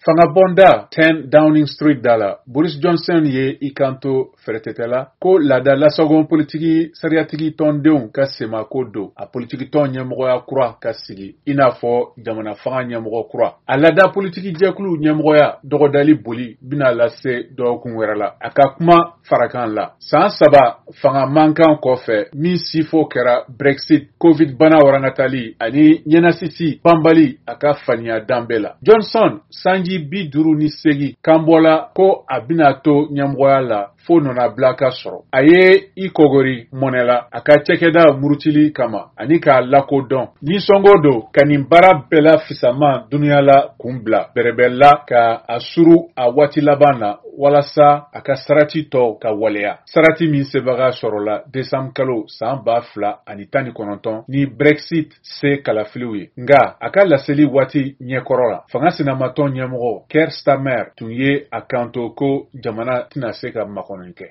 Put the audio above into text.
Fanga bonda 10 Downing Street dala Boris Johnson ye ikanto feretetela ko lada lasogon politiki sariatigi tondenw ka sema ko do a politiki ton ɲɛmɔgɔya kura ka sigi inafɔ jamana fanga ɲɛmɔgɔ kura a lada politiki jɛkulu ɲɛmɔgɔya dɔgɔdali boli bina lase dɔgɔkun wɛrɛ la a ka kuma farakan la san 3 fanga mankan kɔfɛ min sifo kɛra Brexit Covid bana warangatali ani ɲɛnasisi banbali a ka faniya danbe la Johnson sanji 58 kan bɔla ko a bina to ɲɛmɔgɔya la fo nɔna bila ka sɔrɔ a ye i kɔgɔri mɔnɛla a ka cɛkɛda murutili kama ani k'a lakodɔn ni sɔngo do ka nin baara bɛɛ la fisama duniya la kun bila bɛrɛbɛla ka a suru a waati laban na walasa a ka sarati tɔw ka waleya sarati min sebaga sɔrɔla desanbre kalo san 2019 ni Brexit se kalafiliw ye nga a ka laseli waati ɲɛkɔrɔ la fanga sinamatɔn ɲɛmɔgɔ Keir Starmer tun ye a kanto ko jamana tɛna se ka makɔnɔ kɛ